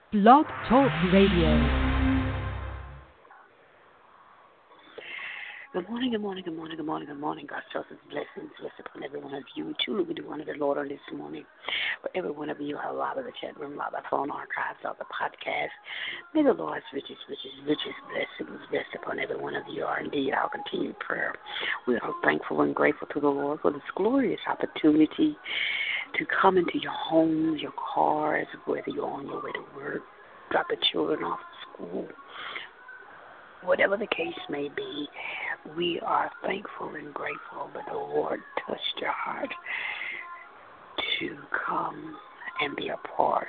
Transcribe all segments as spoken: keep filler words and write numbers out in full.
Blog Talk Radio. Good morning, good morning, good morning, good morning, good morning. God's chosen blessings rest upon every one of you. Truly, we do honor the Lord on this morning. For every one of you, how live in the chat room, live by phone, archives, of the podcast. May the Lord's riches, riches, riches, blessings rest upon every one of you. Are indeed our continued prayer. We are thankful and grateful to the Lord for this glorious opportunity to come into your homes, your cars, whether you're on your way to work, drop the children off to school. Whatever the case may be, we are thankful and grateful that the Lord touched your heart to come and be a part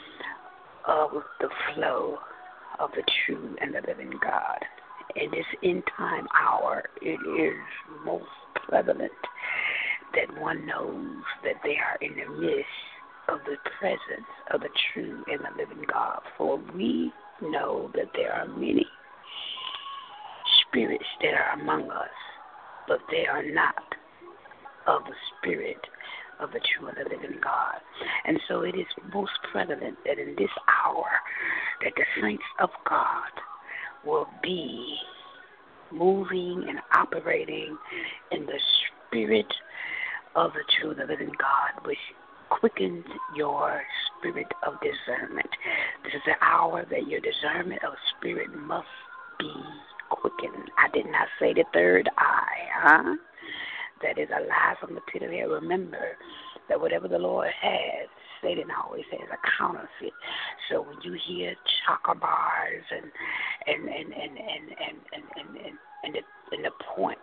of the flow of the true and the living God. In this end time hour, it is most prevalent that one knows that they are in the midst of the presence of the true and the living God. For we know that there are many spirits that are among us, but they are not of the spirit of the true and the living God. And so it is most prevalent that in this hour that the saints of God will be moving and operating in the spirit of the true and the living God, which quickens your spirit of discernment. This is the hour that your discernment of spirit must be quickened. I did not say the third eye, huh? That is a lie from the pit of hell. Remember that whatever the Lord has, Satan always has a counterfeit. So when you hear chakra bars and and and and and and and and, and, and the and the points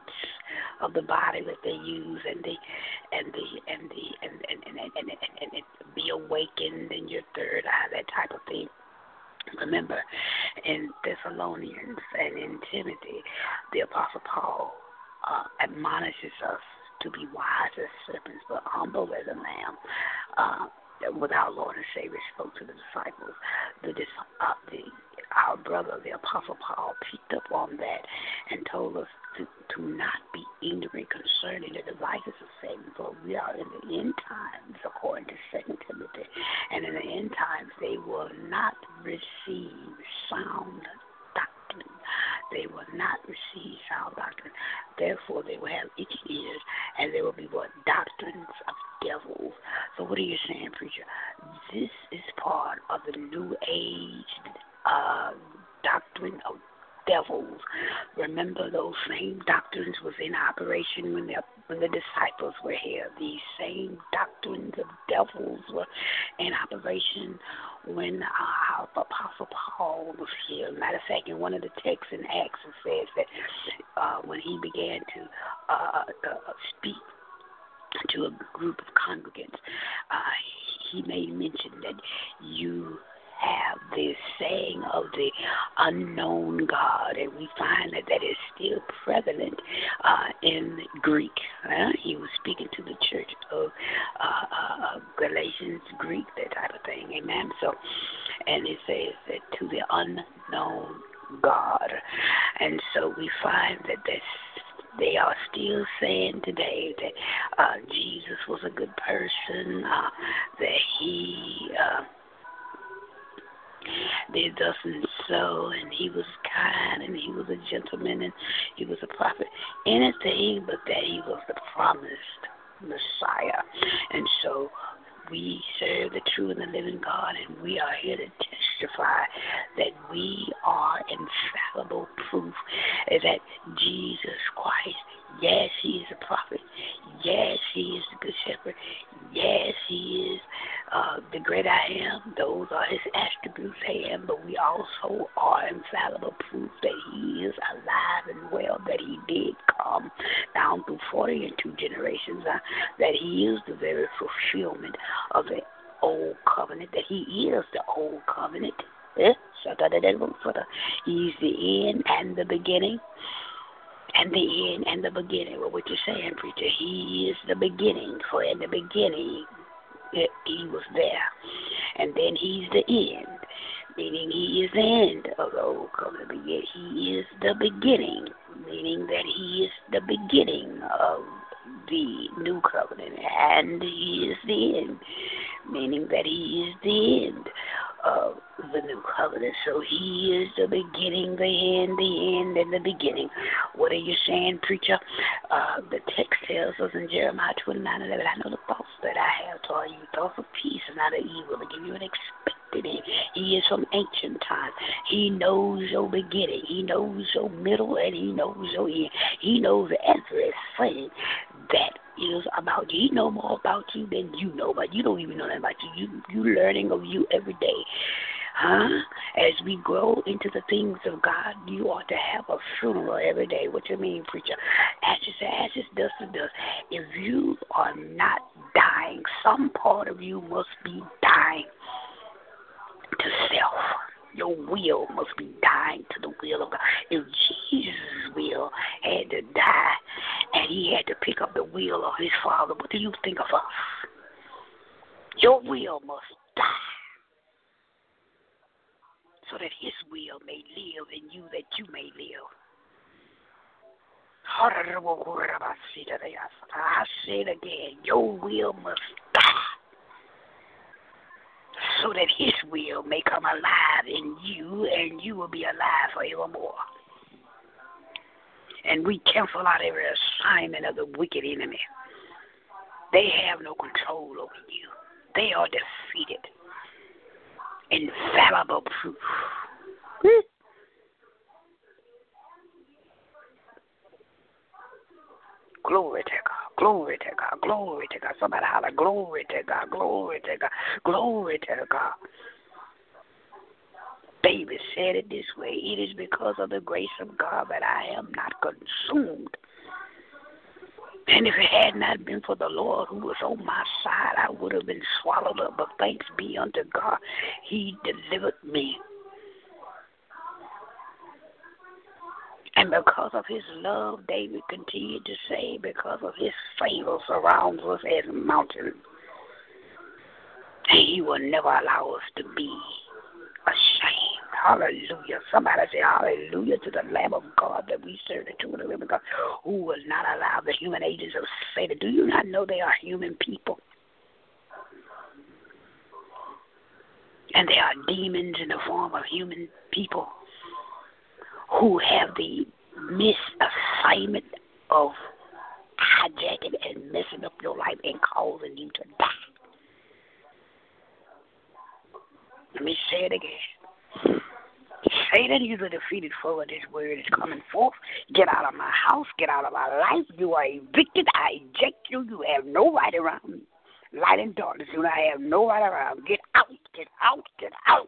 of the body that they use and the and the and the and and and and, and, and, and, and be awakened in your third eye, that type of thing. Remember, in Thessalonians and in Timothy, the Apostle Paul uh, admonishes us to be wise as serpents, but humble as a lamb. Uh, what our Lord and Savior spoke to the disciples, the, uh, the our brother, the Apostle Paul, picked up on that and told us to, to not be ignorant concerning the devices of Satan, for we are in the end times, according to Second Timothy. And in the end times, they will not receive sound doctrine. They will not receive sound doctrine. Therefore, they will have itching ears, and they will be what? Doctrines of devils. So what are you saying, preacher? This is part of the New Age uh, doctrine of devils. Remember, those same doctrines was in operation when the when the disciples were here. These same doctrines of devils were in operation when uh, Apostle Paul was here. Matter of fact, in one of the texts in Acts, it says that uh, when he began to uh, uh, speak to a group of congregants, uh, he made mention that you have this saying of the unknown God, and we find that that is still prevalent uh, in Greek. Uh, he was speaking to the church of uh, uh, Galatians, Greek, that type of thing, amen. So, and it says that to the unknown God, and so we find that that's they are still saying today that uh, Jesus was a good person, uh, that he uh, did thus and so, and he was kind, and he was a gentleman, and he was a prophet. Anything but that he was the promised Messiah. And so we serve the true and the living God, and we are here to testify that we are infallible proof that Jesus Christ, yes, he is a prophet. Yes, he is the good shepherd. Yes, he is uh, the great I am. Those are his attributes, I am. But we also are infallible proof that he is alive and well, that he did come down through forty and two generations, uh, that he is the very fulfillment of the old covenant, that he is the old covenant. Eh? He's the end and the beginning. And the end and the beginning. Well, what you saying, preacher? He is the beginning. For in the beginning, it, he was there. And then he's the end, meaning he is the end of the old covenant. But yet he is the beginning, meaning that he is the beginning of the new covenant. And he is the end, meaning that he is the end of the new covenant. So he is the beginning, the end, the end, and the beginning. What are you saying, preacher? Uh, the text tells us in Jeremiah twenty-nine eleven, I know the thoughts that I have toward you, thoughts of peace and not of evil, to give you an expected end. He is from ancient times. He knows your beginning. He knows your middle, and he knows your end. He knows everything that is about you. He know more about you than you know, but you don't even know that about you. You you learning of you every day. Huh? As we grow into the things of God, you ought to have a funeral every day. What you mean, preacher? Ashes to ashes, dust to dust. If you are not dying, some part of you must be dying to self. Your will must be dying to the will of God. If Jesus' will had to die and he had to pick up the will of his Father, what do you think of us? Your will must die so that his will may live in you, that you may live. I say it again. Your will must die so that his will may come alive in you, and you will be alive forevermore. And we cancel out every assignment of the wicked enemy. They have no control over you. They are defeated. Infallible proof. Glory to God, glory to God, glory to God. Somebody holler, glory to God, glory to God, glory to God. David said it this way, it is because of the grace of God that I am not consumed. And if it had not been for the Lord who was on my side, I would have been swallowed up. But thanks be unto God, he delivered me. And because of his love, David continued to say, because of his favor surrounds us as a mountain. And he will never allow us to be ashamed. Hallelujah. Somebody say hallelujah to the Lamb of God that we serve, the true and the living God, who will not allow the human agents of Satan. Do you not know they are human people? And they are demons in the form of human people who have the misassignment of hijacking and messing up your life and causing you to die. Let me say it again. Satan, you're the defeated foe of this word is coming forth. Get out of my house. Get out of my life. You are evicted. I eject you. You have no right around me. Light and darkness. You I have no right around. Get out. Get out. Get out.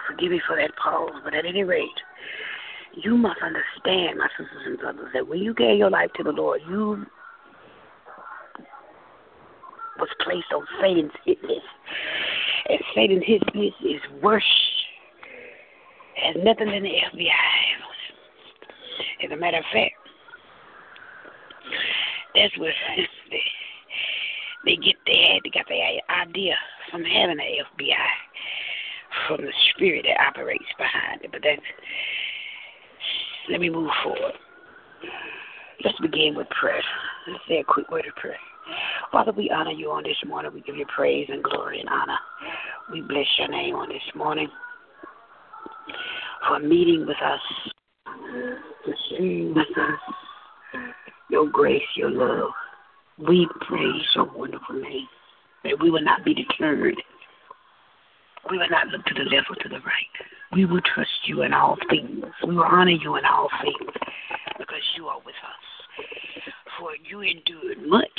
Forgive me for that pause, but at any rate, you must understand, my sisters and brothers, that when you gave your life to the Lord, you was placed on Satan's hit list. And Satan's hit list is worse. Has nothing in the F B I. As a matter of fact, that's what they, they get. They had they got the idea from having the F B I, from the spirit that operates behind it. But that's. Let me move forward. Let's begin with prayer. Let's say a quick word of prayer. Father, we honor you on this morning. We give you praise and glory and honor. We bless your name on this morning for meeting with us, for sharing with us your grace, your love. We praise your wonderful name, that we will not be deterred. We will not look to the left or to the right. We will trust you in all things. We will honor you in all things because you are with us. For you endured much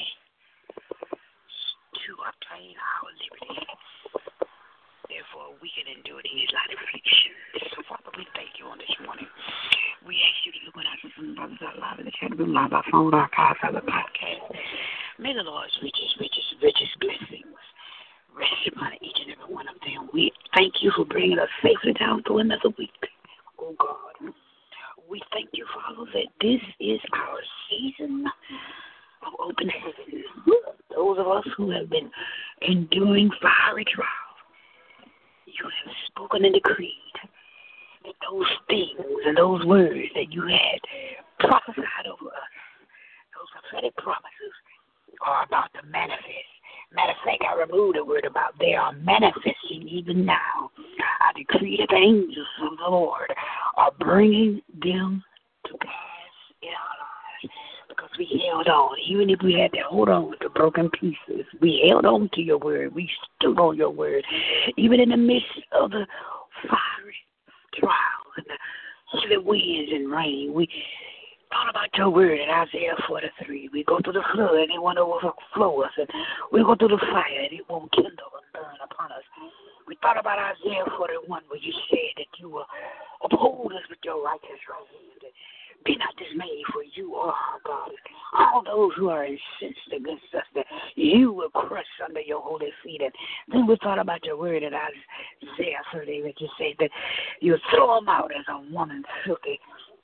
to obtain our liberty. Therefore, we can endure these light afflictions. So, Father, we thank you on this morning. We ask you to look at our sisters and brothers out loud in the chat room, live by phone, archives, our podcast. May the Lord's richest, richest, richest blessings rest upon each and every one of them. We thank you for bringing us safely down through another week. Oh, God. We thank you, Father, that this is our season of open heaven. Those of us who have been enduring fiery trials, you have spoken and decreed that those things and those words that you had prophesied over us, those prophetic promises, are about to manifest. Matter of fact, I removed the word about they are manifesting even now. I decree that the angels of the Lord are bringing them to pass in our lives because we held on. Even if we had to hold on with the broken pieces, we held on to your word. We stood on your word. Even in the midst of the fiery trials and the heavy winds and rain, we thought about your word in Isaiah forty-three. We go through the flood and it won't overflow us. And we go through the fire and it won't kindle and burn upon us. We thought about Isaiah forty-one where you said that you will uphold us with your righteous right hand. Be not dismayed, for you are our God. All those who are incensed against us, that you will crush under your holy feet. And then we thought about your word in Isaiah thirty, that you said that you throw them out as a woman filthy.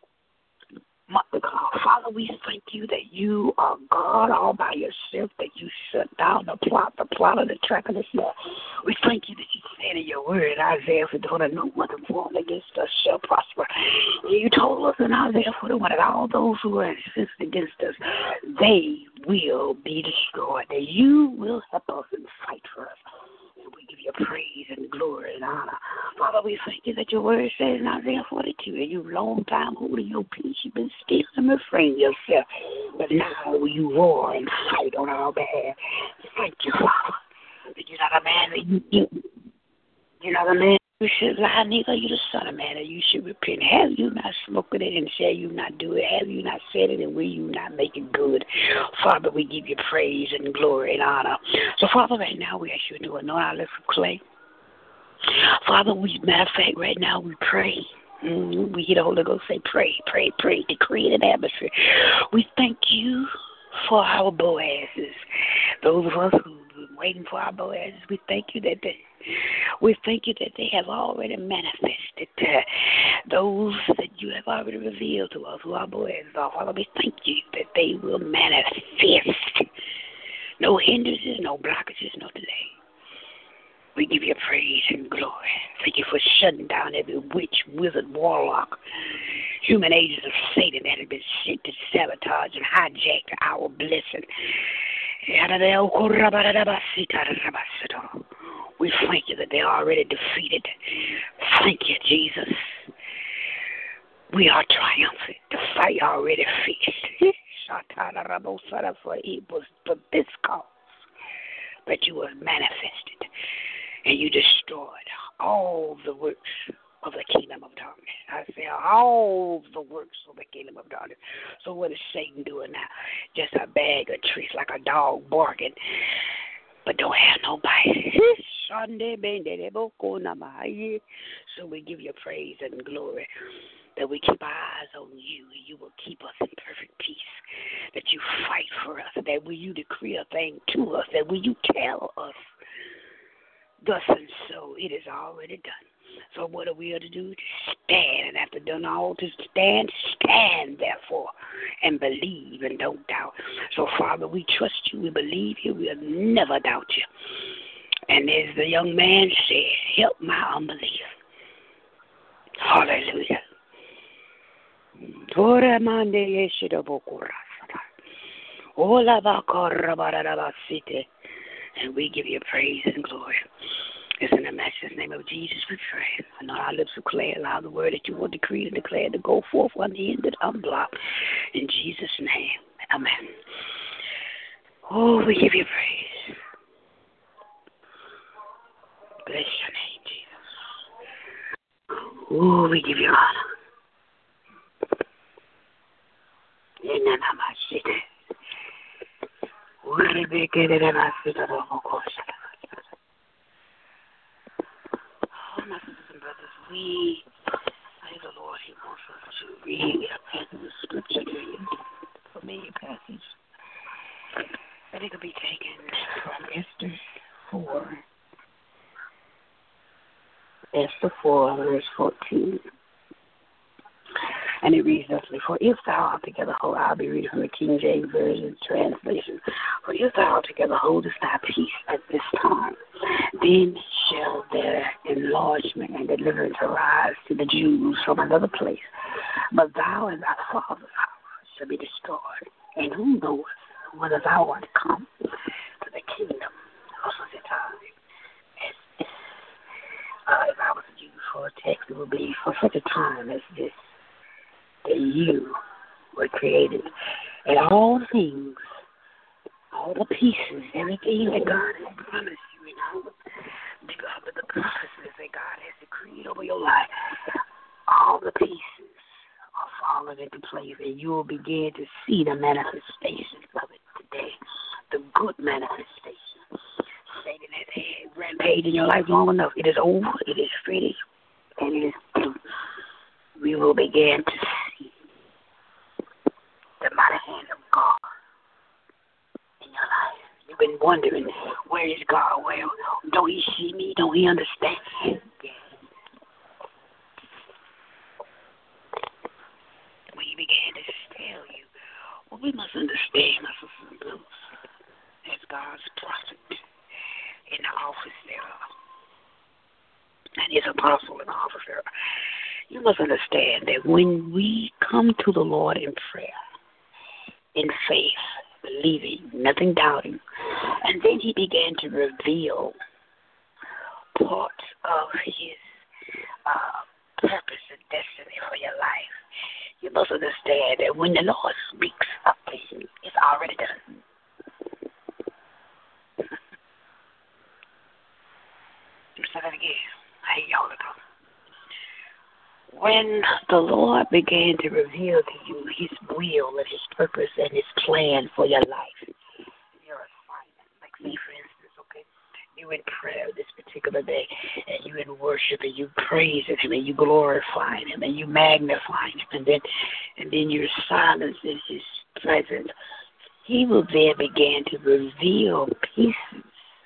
Father, we thank you that you are God all by yourself, that you shut down the plot, the plot of the track of the snare. We thank you that you said in your word, Isaiah forty-one, no weapon formed against us shall prosper. You told us in Isaiah forty-one that all those who are incensed against us, they will be destroyed, that you will help us and fight for us. We give you praise and glory and honor. Father, we thank you that your word says in Isaiah forty-two, and you've long time holding your peace. You've been still and refrain yourself. But now you roar and fight on our behalf. Thank you, Father, that you're not a man that you, you, you're not a man you should lie, neither you the son of man, and you should repent. Have you not spoken it and shall you not do it? Have you not said it and will you not make it good? Father, we give you praise and glory and honor. So, Father, right now we ask you to anoint our lips with clay. Father, we, matter of fact, right now we pray. Mm-hmm. We hear the Holy Ghost say, pray, pray, pray, decree an atmosphere. We thank you for our Boazes. Those of us who've been waiting for our Boazes, we thank you that they We thank you that they have already manifested. Uh, those that you have already revealed to us who our Boazes are. Father, we thank you that they will manifest. No hindrances, no blockages, no delay. We give you praise and glory. Thank you for shutting down every witch, wizard, warlock, human agents of Satan that have been sent to sabotage and hijack our blessing. We thank you that they are already defeated. Thank you, Jesus. We are triumphant. The fight already fixed. For it was for this cause that you were manifested and you destroyed all the works of the kingdom of darkness. I say all the works of the kingdom of darkness. So what is Satan doing now? Just a bag of tricks like a dog barking, but don't have no bite. So we give you praise and glory that we keep our eyes on you and you will keep us in perfect peace, that you fight for us, that when you decree a thing to us, that when you tell us thus and so, it is already done. So what are we to do? To stand, and after done all to stand, stand therefore, and believe and don't doubt. So Father, we trust you, we believe you, we'll never doubt you. And as the young man said, help my unbelief. Hallelujah. And we give you praise and glory. It's in the matchless name of Jesus we pray. And our lips will declare, allow the word that you will decree and declare to go forth unhindered, unblocked. In Jesus' name, amen. Oh, we give you praise. Bless your name, Jesus. Oh, we give you honor. In the name of Jesus. Oh, my sisters and brothers, we thank the Lord. He wants us to read a passage of scripture to you, a familiar passage. And it could be taken from Esther four. Esther four, verse fourteen. And it reads thusly, for if thou altogether hold, I'll be reading from the King James Version translation. For if thou altogether holdest thy peace at this time, then shall their enlargement and deliverance arise to the Jews from another place. But thou and thy father's house shall be destroyed. And who knoweth whether thou art come to the kingdom of such a time as this? Uh, if I was to use for a text, it would be for such a time as this, that you were created. And all things, all the pieces, everything that God has promised you, and all the, the, the prophecies that God has decreed over your life, all the pieces are falling into place, and you will begin to see the manifestations of it today, the good manifestation. Satan has had rampage in your life long enough. It is over, it is finished, and it is through. We will begin to see the mighty hand of God in your life. You've been wondering, where is God? Where don't he see me? Don't he understand? When he began to tell you, well, we must understand, my sisters and brothers, as God's prophet in the office thereof, and his apostle in the office thereof. You must understand that when we come to the Lord in prayer, in faith, believing, nothing doubting, and then he began to reveal parts of his uh, purpose and destiny for your life. You must understand that when the Lord speaks up to you, it's already done. Let me say that again. I hate y'all to go. When the Lord began to reveal to you his will and his purpose and his plan for your life, your assignment, like say for instance, okay, you in prayer this particular day, and you in worship, and you praise him, and you glorify him, and you magnify him, and then and then you're silent in his presence, he will then begin to reveal pieces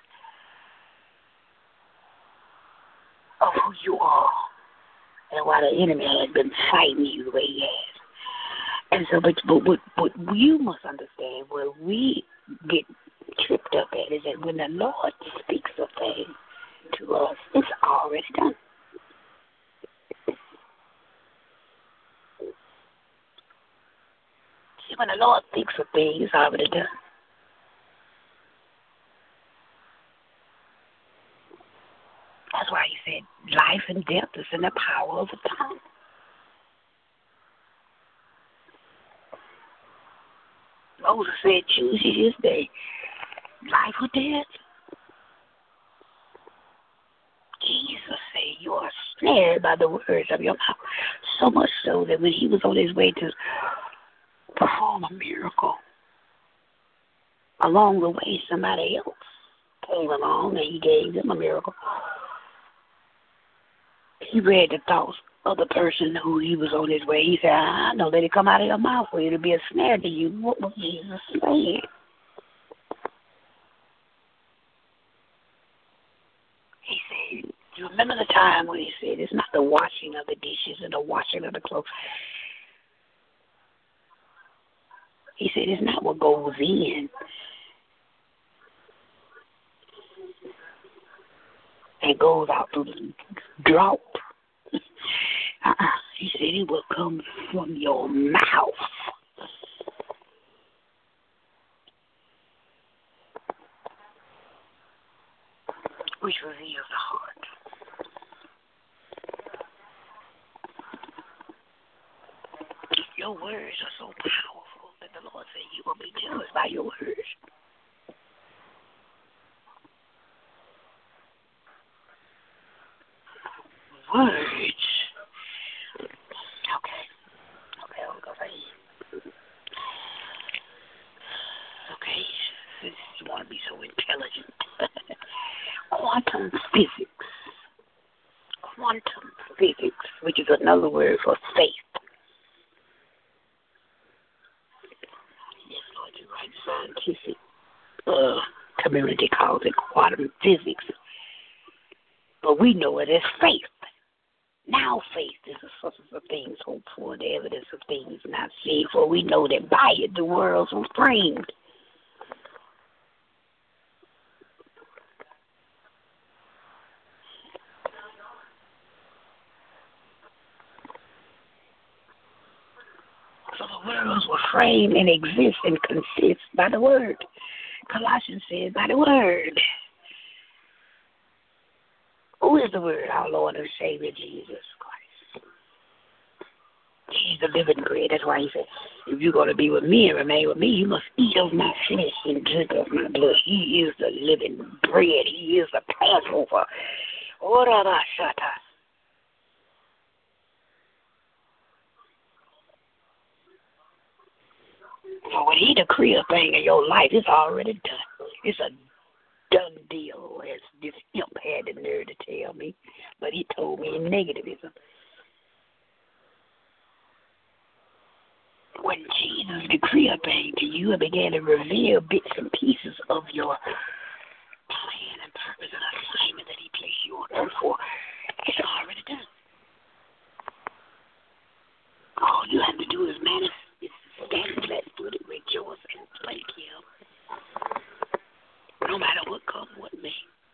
of who you are. And why the enemy has been fighting you the way he has. And so, but, but, but, but you must understand where we get tripped up at is that when the Lord speaks a thing to us, it's already done. See, when the Lord speaks a thing, it's already done. That's why he said life and death is in the power of the tongue. Moses said, choose ye this day, life or death. Jesus said, you are snared by the words of your mouth. So much so that when he was on his way to perform a miracle, along the way somebody else came along and he gave them a miracle. He read the thoughts of the person who he was on his way. He said, I know, let it come out of your mouth for it'll be a snare to you. What was Jesus saying? He said, you remember the time when he said, it's not the washing of the dishes and the washing of the clothes. He said, it's not what goes in and goes out through the draught. uh-uh. He said, it will come from your mouth. Which reveals the heart. Your words are so powerful that the Lord said you will be judged by your words. Words. Okay. Okay, I'll go right here. Okay, since you want to be so intelligent. Quantum physics. Quantum physics, which is another word for faith. Yes, Lord, you're right. Scientific uh, community calls it quantum physics. But we know it as faith. Now faith is the substance of things hoped for, the evidence of things not seen. For we know that by it the worlds were framed. So the worlds were framed and exist and consist by the word. Colossians says by the word. Who is the word? Our Lord and Savior Jesus Christ. He's the living bread. That's why he said, if you're going to be with me and remain with me, you must eat of my flesh and drink of my blood. He is the living bread. He is the Passover. Orabashata. So when he decree a thing in your life, it's already done. It's a done deal, as this imp had the nerve to tell me. But he told me in negativism. When Jesus decreed a thing to you and began to reveal bits and pieces of your plan and purpose and assignment that he placed you on earth for, it's already done. All you have to do is manifest. Stand flat-footed, rejoice, and thank him. No matter what comes, what may.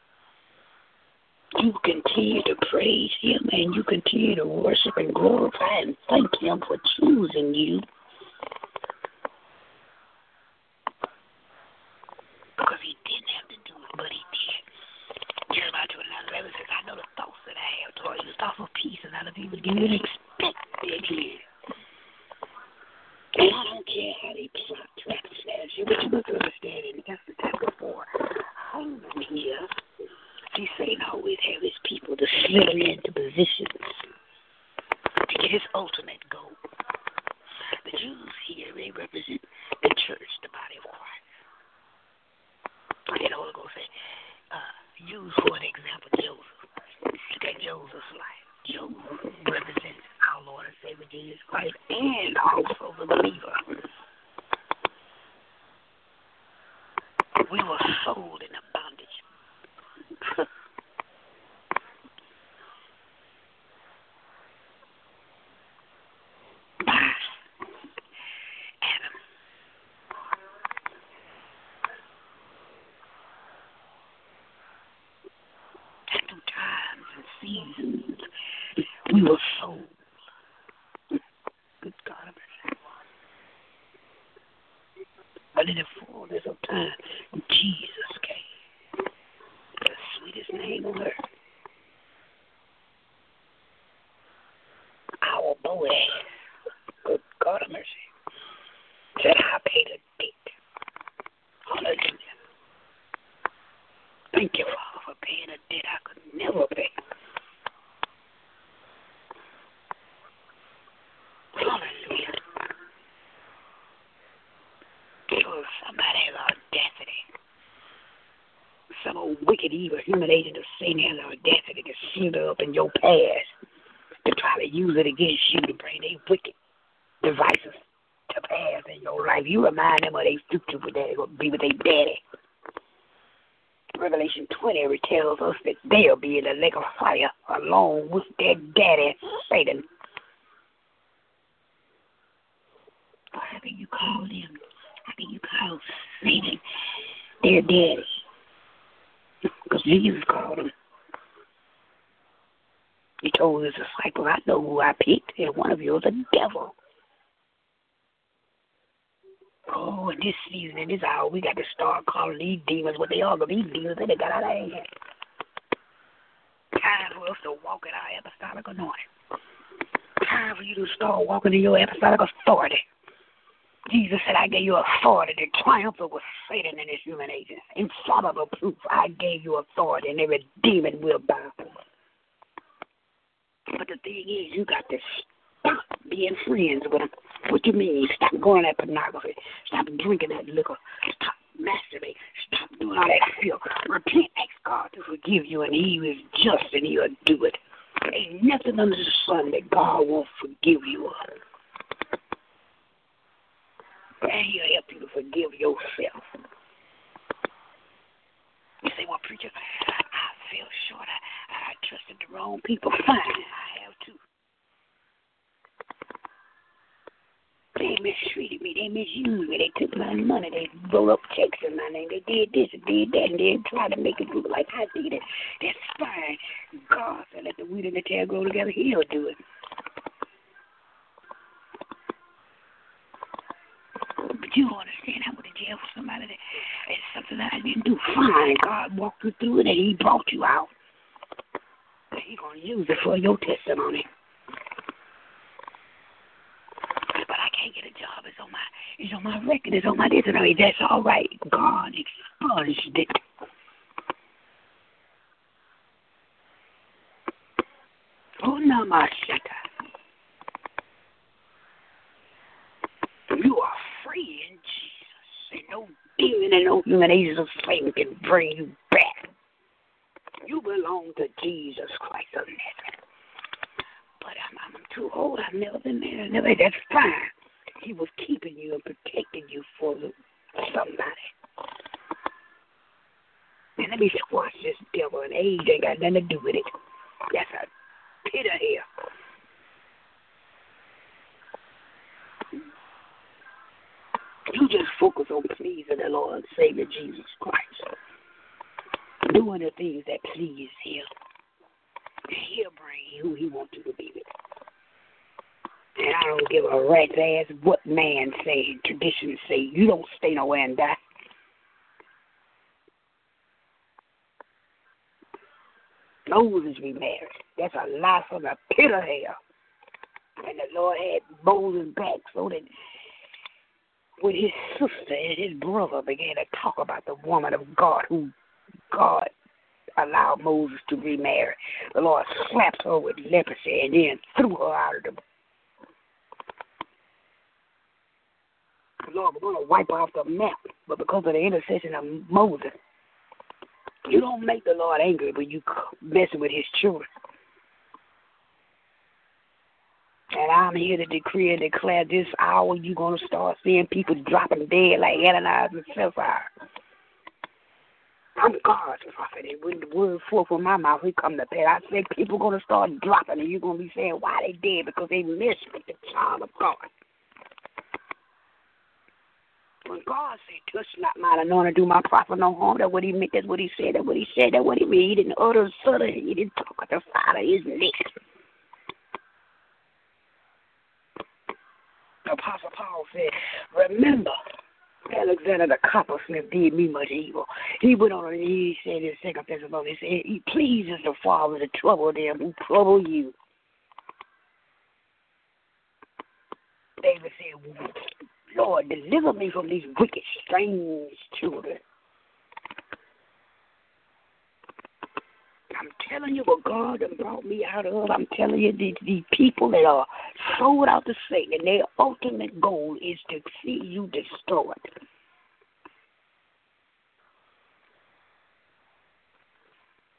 You continue to praise him, and you continue to worship and glorify and thank him for choosing you. Because he didn't have to do it, but he did. Jeremiah twenty-nine eleven says, I know the thoughts that I have toward you, thoughts of peace and not of evil, give you an expected end. And I don't care how they plot, try to snatch you, but you must understand in Esther chapter four, Haman here, see, Satan always have his people to slither into positions to get his ultimate goal. The Jews here, they represent the church, the body of Christ. And the Holy Ghost said, uh, use for an example Joseph. Look at Joseph's life. Joseph represents our Lord and Savior Jesus Christ and also the believer. We were sold into bondage. By Adam. And through times and seasons, we were sold. Good God of mercy. But in the fullness of time, Jesus came. The sweetest name on earth. Our Boaz. Good God of mercy. Said, I paid a debt. Hallelujah. Thank you, Father, for paying a debt I could never pay. Hallelujah. So somebody has audacity, some wicked, evil human agent of Satan has the audacity to slither up in your past to try to use it against you to bring their wicked devices to pass in your life. You remind them of their future with that going to be with their daddy. Revelation twenty tells us that they'll be in the lake of fire along with their daddy, Satan. How can you call them? How can you call Satan their daddy? Because Jesus called him. He told his disciples, I know who I picked, and one of you is a devil. Oh, in this season, in this hour, we got to start calling these demons what they are, but these demons, they got out of hand. Time for us to walk in our apostolic anointing. Time for you to start walking in your apostolic authority. Jesus said, I gave you authority to triumph over Satan and his human agents. Infallible proof, I gave you authority, and every demon will bow. But the thing is, you got to stop being friends with them. What you mean? Stop going at pornography. Stop drinking that liquor. Stop masturbating. Stop doing all that filth. Repent, ask God to forgive you, and He is just, and He'll do it. Ain't nothing under the sun that God won't forgive you of. And He'll help you to forgive yourself. You say, well, preacher, I feel short. I, I trusted the wrong people. Fine, I have too. They mistreated me. They misused me. They took my money. They wrote up checks in my name. They did this and did that, and they tried to make it look like I did it. That's fine. God said, let the wheat and the tail grow together. He'll do it. But you don't understand, I went to jail for somebody that it's something that I didn't do. Fine. God walked you through it, and He brought you out. He's going to use it for your testimony. But I can't get a job. It's on my, it's on my record. It's on my this and that. That's all right. God expunged it. Oh, no, my shaka. You are free in Jesus. And no demon and no human agents of Satan can bring you back. You belong to Jesus Christ of Nazareth. But I'm, I'm too old. I've never been married. Never. That's fine. He was keeping you and protecting you for somebody. And let me squash this devil. And age ain't got nothing to do with it. That's a pit of hell. You just focus on pleasing the Lord and Savior Jesus Christ. Doing the things that please Him. He'll bring you who He wants you to be with. And I don't give a rat's ass what man say, tradition say. You don't stay nowhere and die. Moses remarried. That's a lie from the pit of hell. And the Lord had Moses back so that when his sister and his brother began to talk about the woman of God who God allowed Moses to remarry, the Lord slapped her with leprosy and then threw her out of the. The Lord was going to wipe her off the map, but because of the intercession of Moses, you don't make the Lord angry when you messing with His children. And I'm here to decree and declare this hour you're going to start seeing people dropping dead like Ananias and Sapphira. I'm God's prophet, and when the word flow from my mouth, He come to pass. I said people going to start dropping, and you're going to be saying why they dead, because they messed with the child of God. When God said, touch not mine anointed, do my prophet no harm, that's what He meant, that's what He said, that's what He said, that's what He meant. He didn't utter, stutter, He didn't talk at the side of His neck. Apostle Paul said, remember, Alexander the coppersmith did me much evil. He went on and he said in Second Thessalonians, he said, He pleases the Father to trouble them who trouble you. David said, Lord, deliver me from these wicked, strange children. I'm telling you what God has brought me out of. I'm telling you, the, the people that are sold out to Satan, and their ultimate goal is to see you destroyed.